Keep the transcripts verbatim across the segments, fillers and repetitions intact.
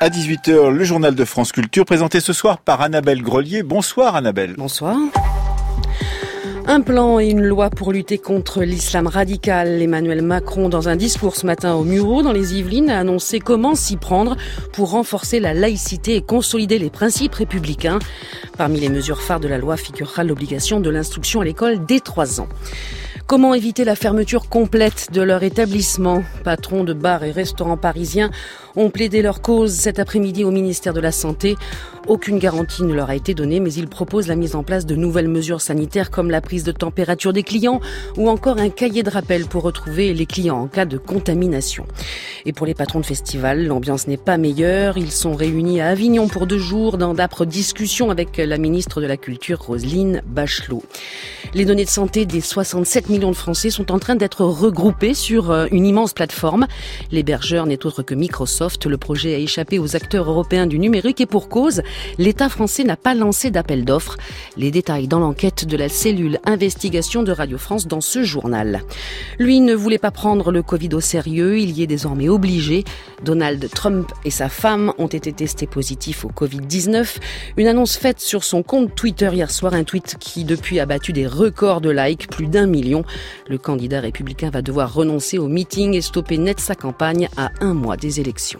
À dix-huit heures, le journal de France Culture, présenté ce soir par Annabelle Grelier. Bonsoir Annabelle. Bonsoir. Un plan et une loi pour lutter contre l'islam radical. Emmanuel Macron, dans un discours ce matin au Mureau, dans les Yvelines, a annoncé comment s'y prendre pour renforcer la laïcité et consolider les principes républicains. Parmi les mesures phares de la loi figurera l'obligation de l'instruction à l'école dès trois ans. Comment éviter la fermeture complète de leur établissement ? Patrons de bars et restaurants parisiens ont plaidé leur cause cet après-midi au ministère de la Santé. Aucune garantie ne leur a été donnée, mais ils proposent la mise en place de nouvelles mesures sanitaires comme la prise de température des clients ou encore un cahier de rappel pour retrouver les clients en cas de contamination. Et pour les patrons de festivals, l'ambiance n'est pas meilleure. Ils sont réunis à Avignon pour deux jours dans d'âpres discussions avec la ministre de la Culture, Roselyne Bachelot. Les données de santé des soixante-sept millions de Français sont en train d'être regroupées sur une immense plateforme. L'hébergeur n'est autre que Microsoft. Le projet a échappé aux acteurs européens du numérique et pour cause, l'État français n'a pas lancé d'appel d'offres. Les détails dans l'enquête de la cellule investigation de Radio France dans ce journal. Lui ne voulait pas prendre le Covid au sérieux, il y est désormais obligé. Donald Trump et sa femme ont été testés positifs au covid dix-neuf. Une annonce faite sur son compte Twitter hier soir, un tweet qui depuis a battu des records de likes, plus d'un million. Le candidat républicain va devoir renoncer au meeting et stopper net sa campagne à un mois des élections.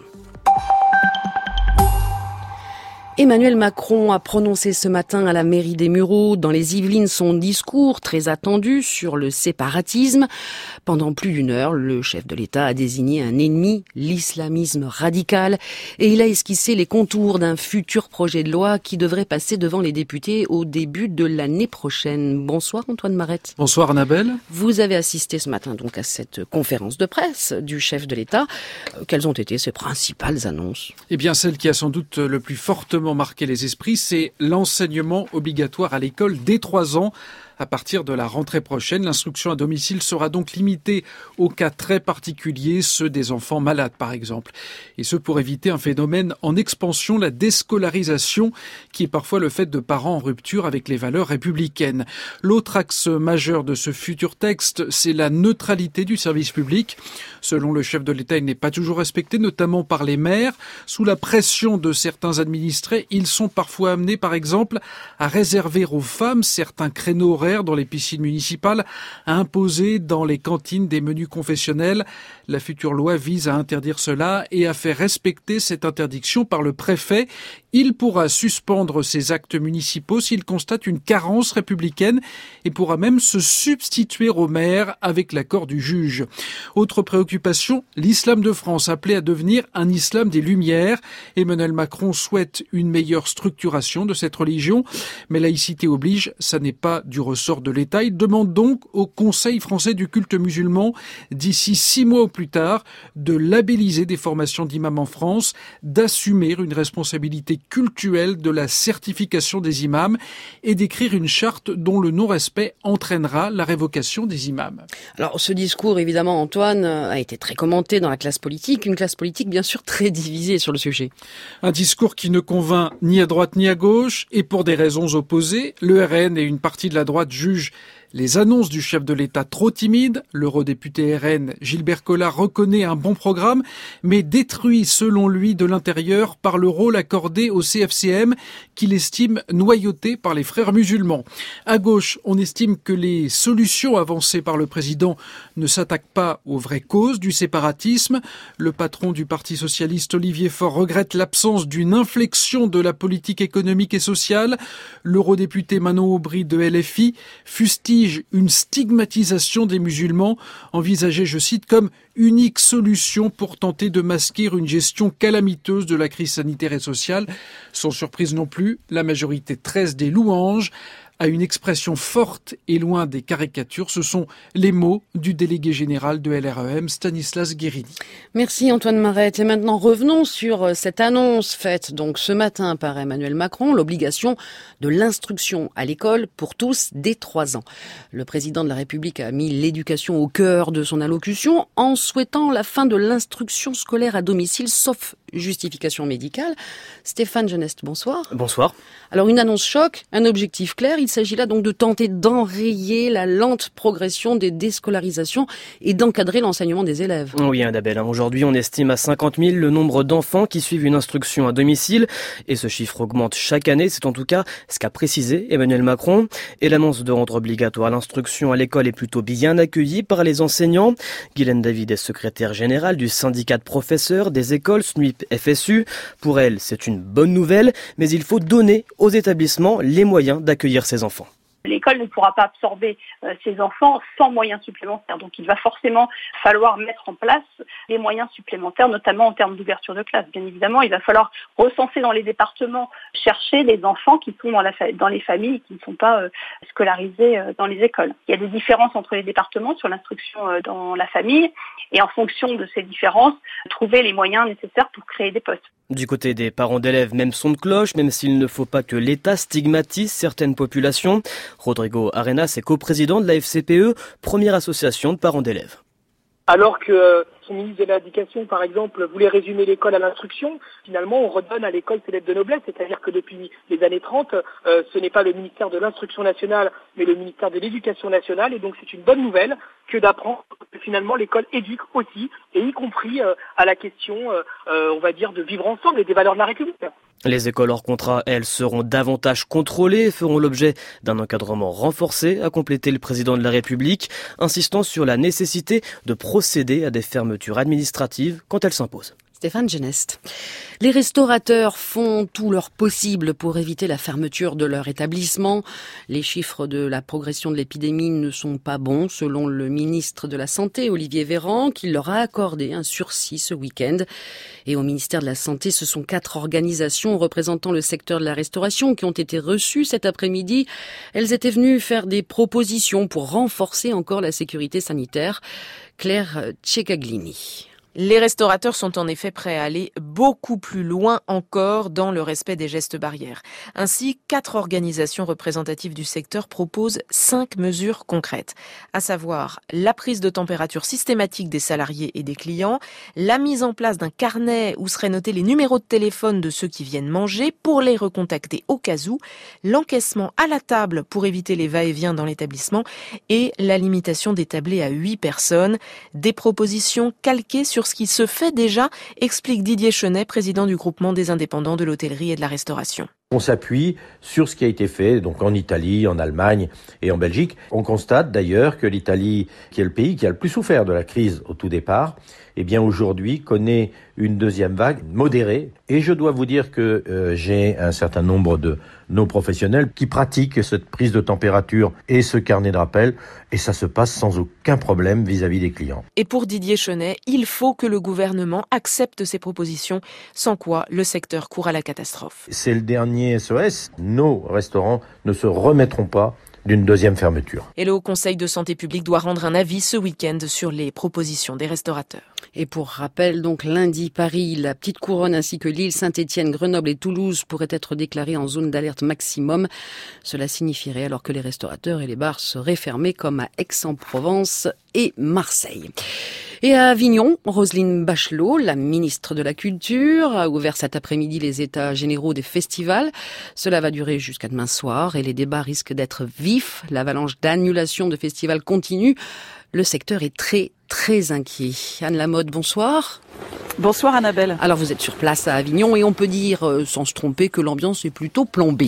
Emmanuel Macron a prononcé ce matin à la mairie des Mureaux, dans les Yvelines, son discours très attendu sur le séparatisme. Pendant plus d'une heure, le chef de l'État a désigné un ennemi, l'islamisme radical, et il a esquissé les contours d'un futur projet de loi qui devrait passer devant les députés au début de l'année prochaine. Bonsoir Antoine Marette. Bonsoir Annabelle. Vous avez assisté ce matin donc à cette conférence de presse du chef de l'État. Quelles ont été ses principales annonces ? Eh bien, celle qui a sans doute le plus fortement marqué les esprits, c'est l'enseignement obligatoire à l'école dès trois ans. À partir de la rentrée prochaine, l'instruction à domicile sera donc limitée aux cas très particuliers, ceux des enfants malades par exemple. Et ce pour éviter un phénomène en expansion, la déscolarisation, qui est parfois le fait de parents en rupture avec les valeurs républicaines. L'autre axe majeur de ce futur texte, c'est la neutralité du service public. Selon le chef de l'État, il n'est pas toujours respecté, notamment par les maires. Sous la pression de certains administrés, ils sont parfois amenés, par exemple, à réserver aux femmes certains créneaux dans les piscines municipales, à imposer dans les cantines des menus confessionnels. La future loi vise à interdire cela et à faire respecter cette interdiction par le préfet. Il pourra suspendre ces actes municipaux s'il constate une carence républicaine et pourra même se substituer au maire avec l'accord du juge. Autre préoccupation, l'islam de France appelé à devenir un islam des Lumières. Emmanuel Macron souhaite une meilleure structuration de cette religion, mais laïcité oblige, ça n'est pas du ressort de l'État. Il demande donc au Conseil français du culte musulman, d'ici six mois au plus tard, de labelliser des formations d'imams en France, d'assumer une responsabilité cultuelle de la certification des imams et d'écrire une charte dont le non-respect entraînera la révocation des imams. Alors ce discours, évidemment, Antoine, a été très commenté dans la classe politique, une classe politique bien sûr très divisée sur le sujet. Un discours qui ne convainc ni à droite ni à gauche et pour des raisons opposées. Le R N et une partie de la droite jugent les annonces du chef de l'État trop timides. L'eurodéputé R N Gilbert Collard reconnaît un bon programme, mais détruit selon lui de l'intérieur par le rôle accordé au C F C M qu'il estime noyauté par les frères musulmans. À gauche, on estime que les solutions avancées par le président ne s'attaquent pas aux vraies causes du séparatisme. Le patron du Parti socialiste Olivier Faure regrette l'absence d'une inflexion de la politique économique et sociale. L'eurodéputé Manon Aubry de L F I fustige une stigmatisation des musulmans, envisagée, je cite, comme unique solution pour tenter de masquer une gestion calamiteuse de la crise sanitaire et sociale. Sans surprise non plus, la majorité tresse des louanges à une expression forte et loin des caricatures. Ce sont les mots du délégué général de L R E M, Stanislas Guérini. Merci Antoine Marette. Et maintenant revenons sur cette annonce faite donc ce matin par Emmanuel Macron, l'obligation de l'instruction à l'école pour tous dès trois ans. Le président de la République a mis l'éducation au cœur de son allocution en souhaitant la fin de l'instruction scolaire à domicile, sauf justification médicale. Stéphane Genest, bonsoir. Bonsoir. Alors une annonce choc, un objectif clair, il s'agit là donc de tenter d'enrayer la lente progression des déscolarisations et d'encadrer l'enseignement des élèves. Oui Annabelle, aujourd'hui on estime à cinquante mille le nombre d'enfants qui suivent une instruction à domicile et ce chiffre augmente chaque année, c'est en tout cas ce qu'a précisé Emmanuel Macron. Et l'annonce de rendre obligatoire l'instruction à l'école est plutôt bien accueillie par les enseignants. Guylaine David est secrétaire générale du syndicat de professeurs des écoles S N U I P F S U. Pour elle, c'est une bonne nouvelle, mais il faut donner aux établissements les moyens d'accueillir ces enfants. L'école ne pourra pas absorber euh, ces enfants sans moyens supplémentaires. Donc il va forcément falloir mettre en place des moyens supplémentaires, notamment en termes d'ouverture de classe. Bien évidemment, il va falloir recenser dans les départements, chercher les enfants qui sont dans, la fa- dans les familles et qui ne sont pas euh, scolarisés euh, dans les écoles. Il y a des différences entre les départements sur l'instruction euh, dans la famille et en fonction de ces différences, trouver les moyens nécessaires pour créer des postes. Du côté des parents d'élèves, même son de cloche, même s'il ne faut pas que l'État stigmatise certaines populations. Rodrigo Arenas est coprésident de la F C P E, première association de parents d'élèves. Alors que son ministre de l'Éducation, par exemple, voulait résumer l'école à l'instruction, finalement, on redonne à l'école ses lettres de noblesse. C'est-à-dire que depuis les années trente, euh, ce n'est pas le ministère de l'Instruction nationale, mais le ministère de l'Éducation nationale. Et donc, c'est une bonne nouvelle que d'apprendre que finalement, l'école éduque aussi, et y compris euh, à la question, euh, on va dire, de vivre ensemble et des valeurs de la République. Les écoles hors contrat, elles, seront davantage contrôlées et feront l'objet d'un encadrement renforcé, a complété le président de la République, insistant sur la nécessité de procéder à des fermetures administratives quand elles s'imposent. Stéphane Genest. Les restaurateurs font tout leur possible pour éviter la fermeture de leur établissement. Les chiffres de la progression de l'épidémie ne sont pas bons, selon le ministre de la Santé, Olivier Véran, qui leur a accordé un sursis ce week-end. Et au ministère de la Santé, ce sont quatre organisations représentant le secteur de la restauration qui ont été reçues cet après-midi. Elles étaient venues faire des propositions pour renforcer encore la sécurité sanitaire. Claire Tchegaglini. Les restaurateurs sont en effet prêts à aller beaucoup plus loin encore dans le respect des gestes barrières. Ainsi, quatre organisations représentatives du secteur proposent cinq mesures concrètes, à savoir la prise de température systématique des salariés et des clients, la mise en place d'un carnet où seraient notés les numéros de téléphone de ceux qui viennent manger pour les recontacter au cas où, l'encaissement à la table pour éviter les va-et-vient dans l'établissement et la limitation des tablés à huit personnes. Des propositions calquées sur ce qui se fait déjà, explique Didier Chenet, président du groupement des indépendants de l'hôtellerie et de la restauration. On s'appuie sur ce qui a été fait donc en Italie, en Allemagne et en Belgique. On constate d'ailleurs que l'Italie, qui est le pays qui a le plus souffert de la crise au tout départ, eh bien aujourd'hui connaît une deuxième vague modérée. Et je dois vous dire que euh, j'ai un certain nombre de nos professionnels qui pratiquent cette prise de température et ce carnet de rappel, et ça se passe sans aucun problème vis-à-vis des clients. Et pour Didier Chenet, il faut que le gouvernement accepte ces propositions, sans quoi le secteur court à la catastrophe. C'est le dernier S O S. Nos restaurants ne se remettront pas d'une deuxième fermeture. Et le Haut Conseil de santé publique doit rendre un avis ce week-end sur les propositions des restaurateurs. Et pour rappel, donc lundi, Paris, la Petite Couronne ainsi que Lille, Saint-Étienne, Grenoble et Toulouse pourraient être déclarés en zone d'alerte maximum. Cela signifierait alors que les restaurateurs et les bars seraient fermés comme à Aix-en-Provence et Marseille. Et à Avignon, Roselyne Bachelot, la ministre de la Culture, a ouvert cet après-midi les états généraux des festivals. Cela va durer jusqu'à demain soir et les débats risquent d'être vifs. L'avalanche d'annulation de festivals continue. Le secteur est très, très inquiet. Anne Lamotte, bonsoir. Bonsoir Annabelle. Alors vous êtes sur place à Avignon et on peut dire, euh, sans se tromper, que l'ambiance est plutôt plombée.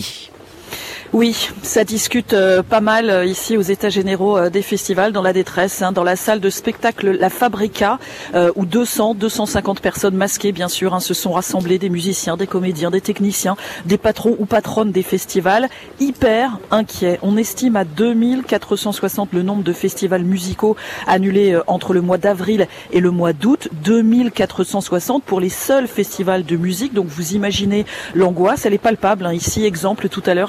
Oui, ça discute euh, pas mal euh, ici aux états généraux euh, des festivals, dans la détresse, hein, dans la salle de spectacle La Fabrica, euh, où deux cents, deux cent cinquante personnes masquées, bien sûr, hein, se sont rassemblées, des musiciens, des comédiens, des techniciens, des patrons ou patronnes des festivals, hyper inquiets. On estime à deux mille quatre cent soixante le nombre de festivals musicaux annulés euh, entre le mois d'avril et le mois d'août, deux mille quatre cent soixante pour les seuls festivals de musique. Donc vous imaginez l'angoisse, elle est palpable, hein, ici, exemple tout à l'heure avec euh,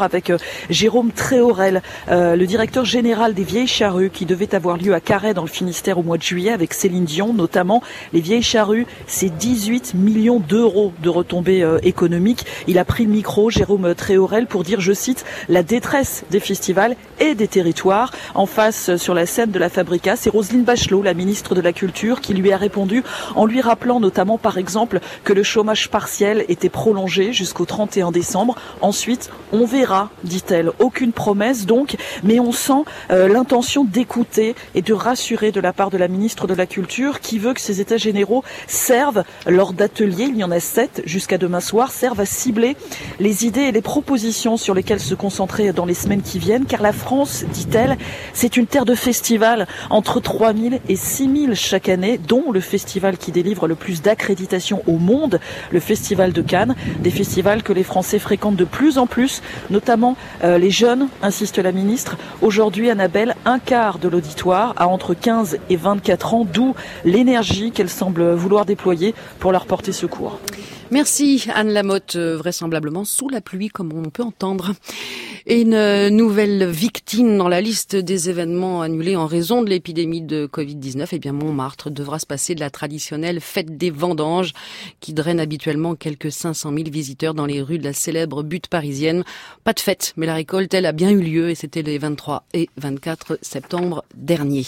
Jérôme Tréorel, euh, le directeur général des Vieilles Charrues, qui devait avoir lieu à Carhaix dans le Finistère au mois de juillet avec Céline Dion, notamment. Les Vieilles Charrues, c'est dix-huit millions d'euros de retombées euh, économiques. Il a pris le micro, Jérôme Tréorel, pour dire, je cite, la détresse des festivals et des territoires. En face, sur la scène de la Fabrica, c'est Roselyne Bachelot, la ministre de la Culture, qui lui a répondu en lui rappelant notamment, par exemple, que le chômage partiel était prolongé jusqu'au trente et un décembre. Ensuite, on verra, dit-elle. Aucune promesse donc, mais on sent euh, l'intention d'écouter et de rassurer de la part de la ministre de la Culture, qui veut que ces états généraux servent, lors d'ateliers, il y en a sept jusqu'à demain soir, servent à cibler les idées et les propositions sur lesquelles se concentrer dans les semaines qui viennent, car la France, dit-elle, c'est une terre de festivals, entre trois mille et six mille chaque année, dont le festival qui délivre le plus d'accréditations au monde, le Festival de Cannes, des festivals que les Français fréquentent de plus en plus, notamment euh, les jeunes, insiste la ministre. Aujourd'hui, Annabelle, un quart de l'auditoire a entre quinze et vingt-quatre ans, d'où l'énergie qu'elle semble vouloir déployer pour leur porter secours. Merci Anne Lamotte, vraisemblablement sous la pluie comme on peut entendre. Et une nouvelle victime dans la liste des événements annulés en raison de l'épidémie de covid dix-neuf. Eh bien, Montmartre devra se passer de la traditionnelle fête des vendanges qui draine habituellement quelques cinq cent mille visiteurs dans les rues de la célèbre butte parisienne. Pas de fête, mais la récolte, elle, a bien eu lieu et c'était les vingt-trois et vingt-quatre septembre dernier.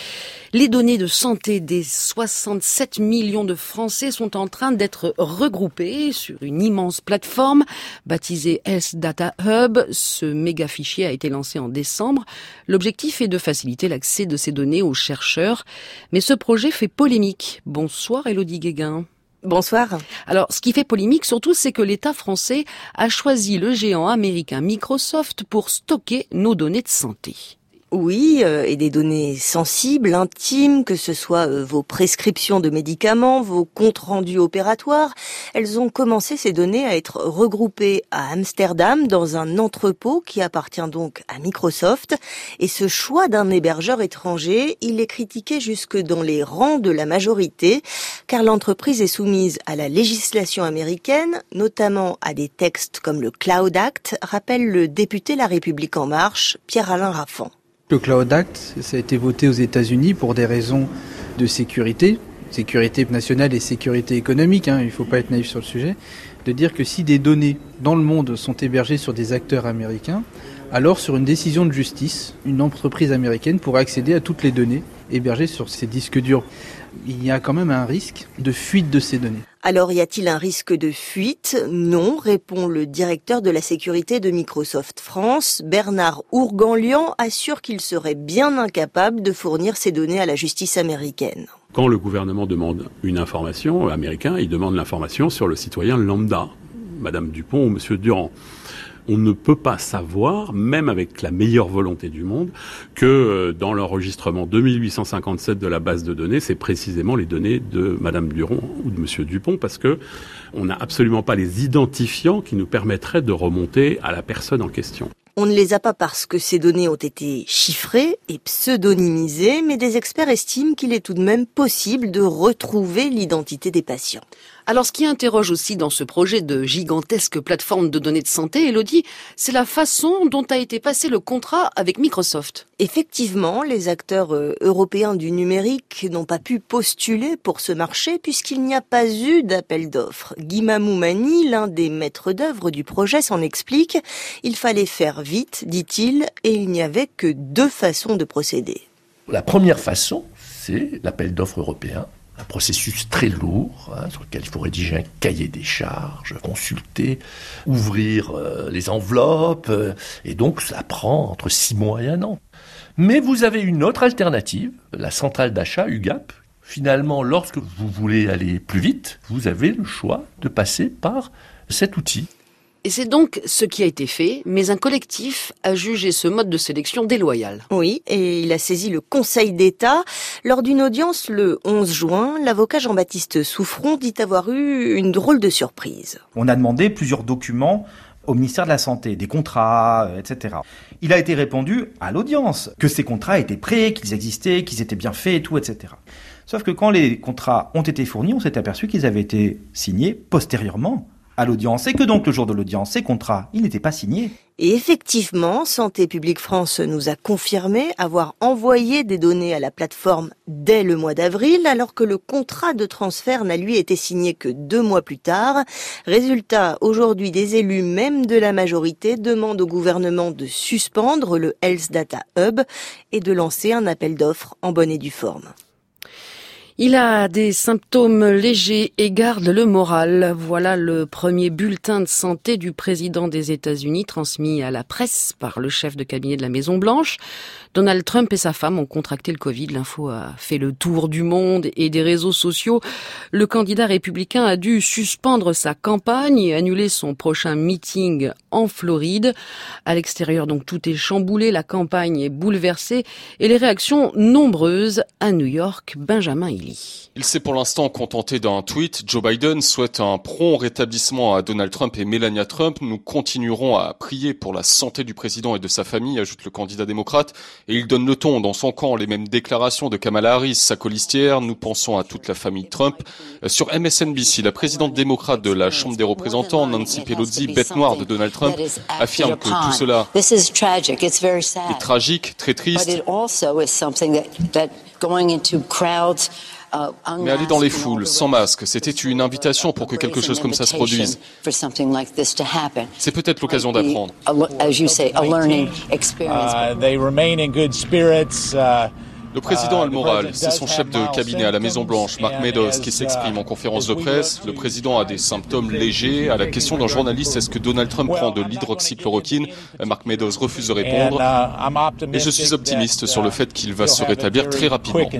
Les données de santé des soixante-sept millions de Français sont en train d'être regroupées sur une immense plateforme baptisée Health Data Hub. Ce méga fichier a été lancé en décembre. L'objectif est de faciliter l'accès de ces données aux chercheurs. Mais ce projet fait polémique. Bonsoir Élodie Guéguin. Bonsoir. Alors, ce qui fait polémique surtout, c'est que l'État français a choisi le géant américain Microsoft pour stocker nos données de santé. Oui, euh, et des données sensibles, intimes, que ce soit euh, vos prescriptions de médicaments, vos comptes rendus opératoires. Elles ont commencé, ces données, à être regroupées à Amsterdam dans un entrepôt qui appartient donc à Microsoft. Et ce choix d'un hébergeur étranger, il est critiqué jusque dans les rangs de la majorité, car l'entreprise est soumise à la législation américaine, notamment à des textes comme le Cloud Act, rappelle le député La République En Marche, Pierre-Alain Raffan. Le Cloud Act, ça a été voté aux États-Unis pour des raisons de sécurité, sécurité nationale et sécurité économique, hein, il ne faut pas être naïf sur le sujet, de dire que si des données dans le monde sont hébergées sur des acteurs américains, alors sur une décision de justice, une entreprise américaine pourra accéder à toutes les données hébergées sur ces disques durs. Il y a quand même un risque de fuite de ces données. Alors, y a-t-il un risque de fuite ? Non, répond le directeur de la sécurité de Microsoft France. Bernard Ourganlian assure qu'il serait bien incapable de fournir ces données à la justice américaine. Quand le gouvernement demande une information américain, il demande l'information sur le citoyen lambda, Madame Dupont ou Monsieur Durand. On ne peut pas savoir, même avec la meilleure volonté du monde, que dans l'enregistrement deux mille huit cent cinquante-sept de la base de données, c'est précisément les données de Madame Durand ou de Monsieur Dupont, parce que on n'a absolument pas les identifiants qui nous permettraient de remonter à la personne en question. On ne les a pas parce que ces données ont été chiffrées et pseudonymisées, mais des experts estiment qu'il est tout de même possible de retrouver l'identité des patients. Alors, ce qui interroge aussi dans ce projet de gigantesque plateforme de données de santé, Élodie, c'est la façon dont a été passé le contrat avec Microsoft. Effectivement, les acteurs euh, européens du numérique n'ont pas pu postuler pour ce marché puisqu'il n'y a pas eu d'appel d'offres. Guy Mamoumani, l'un des maîtres d'œuvre du projet, s'en explique. Il fallait faire vite, dit-il, et il n'y avait que deux façons de procéder. La première façon, c'est l'appel d'offres européen. Un processus très lourd, hein, sur lequel il faut rédiger un cahier des charges, consulter, ouvrir euh, les enveloppes, euh, et donc ça prend entre six mois et un an. Mais vous avez une autre alternative, la centrale d'achat U G A P. Finalement, lorsque vous voulez aller plus vite, vous avez le choix de passer par cet outil. Et c'est donc ce qui a été fait, mais un collectif a jugé ce mode de sélection déloyal. Oui, et il a saisi le Conseil d'État. Lors d'une audience le onze juin, l'avocat Jean-Baptiste Souffron dit avoir eu une drôle de surprise. On a demandé plusieurs documents au ministère de la Santé, des contrats, et cetera. Il a été répondu à l'audience que ces contrats étaient prêts, qu'ils existaient, qu'ils étaient bien faits et tout, et cetera. Sauf que quand les contrats ont été fournis, on s'est aperçu qu'ils avaient été signés postérieurement à l'audience et que donc le jour de l'audience, ces contrats, ils n'étaient pas signés. Et effectivement, Santé publique France nous a confirmé avoir envoyé des données à la plateforme dès le mois d'avril, alors que le contrat de transfert n'a lui été signé que deux mois plus tard. Résultat, aujourd'hui, des élus, même de la majorité, demandent au gouvernement de suspendre le Health Data Hub et de lancer un appel d'offres en bonne et due forme. Il a des symptômes légers et garde le moral. Voilà le premier bulletin de santé du président des États-Unis transmis à la presse par le chef de cabinet de la Maison-Blanche. Donald Trump et sa femme ont contracté le Covid. L'info a fait le tour du monde et des réseaux sociaux. Le candidat républicain a dû suspendre sa campagne et annuler son prochain meeting en Floride. À l'extérieur, donc, tout est chamboulé, la campagne est bouleversée et les réactions nombreuses à New York. Benjamin Hilly. Il s'est pour l'instant contenté d'un tweet. Joe Biden souhaite un prompt rétablissement à Donald Trump et Melania Trump. Nous continuerons à prier pour la santé du président et de sa famille, ajoute le candidat démocrate. Et il donne le ton dans son camp, les mêmes déclarations de Kamala Harris, sa colistière. Nous pensons à toute la famille Trump. Sur M S N B C, la présidente démocrate de la Chambre des représentants, Nancy Pelosi, bête noire de Donald Trump, affirme que tout cela est tragique, très triste. Mais aller dans les foules, sans masque, c'était une invitation pour que quelque chose comme ça se produise. C'est peut-être l'occasion d'apprendre. Le président a le moral, c'est son chef de cabinet à la Maison-Blanche, Mark Meadows, qui s'exprime en conférence de presse. Le président a des symptômes légers. À la question d'un journaliste, est-ce que Donald Trump prend de l'hydroxychloroquine, Mark Meadows refuse de répondre. Et je suis optimiste sur le fait qu'il va se rétablir très rapidement.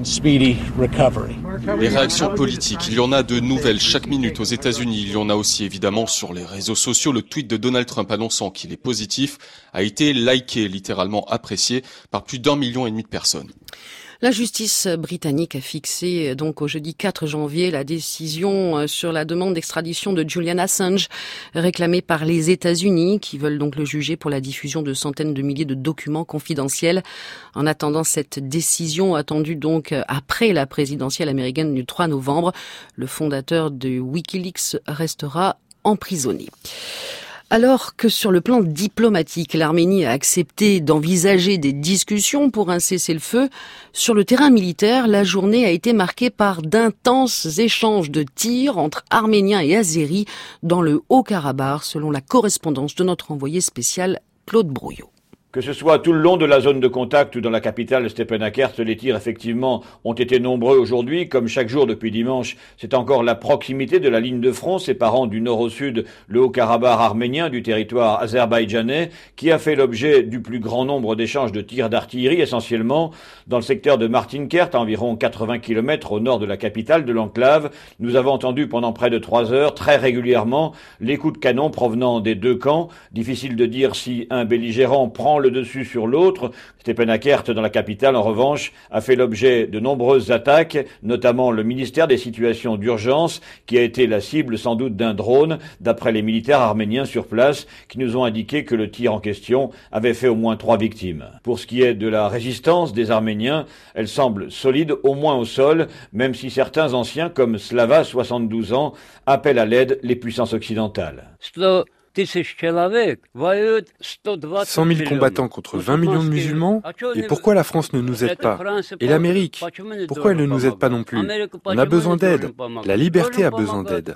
Les réactions politiques, il y en a de nouvelles chaque minute aux États-Unis. Il y en a aussi évidemment sur les réseaux sociaux. Le tweet de Donald Trump annonçant qu'il est positif a été liké, littéralement apprécié par plus d'un million et demi de personnes. La justice britannique a fixé donc au jeudi quatre janvier la décision sur la demande d'extradition de Julian Assange réclamée par les États-Unis qui veulent donc le juger pour la diffusion de centaines de milliers de documents confidentiels. En attendant cette décision attendue donc après la présidentielle américaine du trois novembre, le fondateur de WikiLeaks restera emprisonné. Alors que sur le plan diplomatique, l'Arménie a accepté d'envisager des discussions pour un cessez-le-feu, sur le terrain militaire, la journée a été marquée par d'intenses échanges de tirs entre Arméniens et Azéris dans le Haut-Karabakh, selon la correspondance de notre envoyé spécial Claude Brouillot. Que ce soit tout le long de la zone de contact ou dans la capitale Stepanakert, les tirs effectivement ont été nombreux aujourd'hui. Comme chaque jour depuis dimanche, c'est encore la proximité de la ligne de front séparant du nord au sud le Haut-Karabakh arménien du territoire azerbaïdjanais qui a fait l'objet du plus grand nombre d'échanges de tirs d'artillerie, essentiellement dans le secteur de Martinkert, à environ quatre-vingts kilomètres au nord de la capitale de l'enclave. Nous avons entendu pendant près de trois heures, très régulièrement, les coups de canon provenant des deux camps. Difficile de dire si un belligérant prend le dessus sur l'autre. Stepanakert, dans la capitale, en revanche, a fait l'objet de nombreuses attaques, notamment le ministère des situations d'urgence, qui a été la cible sans doute d'un drone, d'après les militaires arméniens sur place, qui nous ont indiqué que le tir en question avait fait au moins trois victimes. Pour ce qui est de la résistance des Arméniens, elle semble solide, au moins au sol, même si certains anciens, comme Slava, soixante-douze ans, appellent à l'aide les puissances occidentales. cent mille combattants contre vingt millions de musulmans? Et pourquoi la France ne nous aide pas? Et l'Amérique? Pourquoi elle ne nous aide pas non plus? On a besoin d'aide. La liberté a besoin d'aide.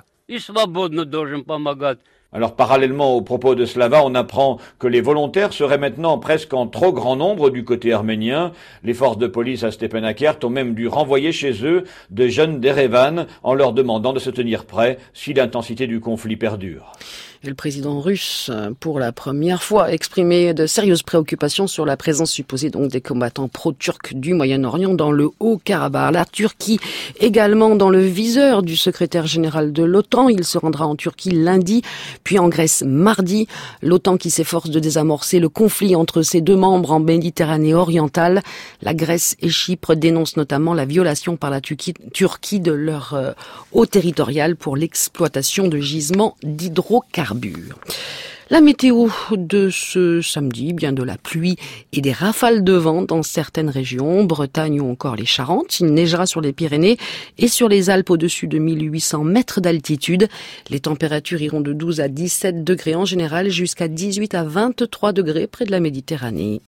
Alors, parallèlement aux propos de Slava, on apprend que les volontaires seraient maintenant presque en trop grand nombre du côté arménien. Les forces de police à Stepanakert ont même dû renvoyer chez eux de jeunes d'Erevan en leur demandant de se tenir prêts si l'intensité du conflit perdure. Et le président russe, pour la première fois, a exprimé de sérieuses préoccupations sur la présence supposée donc des combattants pro-turcs du Moyen-Orient dans le Haut-Karabakh. La Turquie également dans le viseur du secrétaire général de l'OTAN. Il se rendra en Turquie lundi, puis en Grèce mardi. L'OTAN qui s'efforce de désamorcer le conflit entre ses deux membres en Méditerranée orientale. La Grèce et Chypre dénoncent notamment la violation par la Turquie de leur eau territoriale pour l'exploitation de gisements d'hydrocarbures. La météo de ce samedi, bien de la pluie et des rafales de vent dans certaines régions, Bretagne ou encore les Charentes. Il neigera sur les Pyrénées et sur les Alpes au-dessus de mille huit cents mètres d'altitude. Les températures iront de douze à dix-sept degrés en général jusqu'à dix-huit à vingt-trois degrés près de la Méditerranée.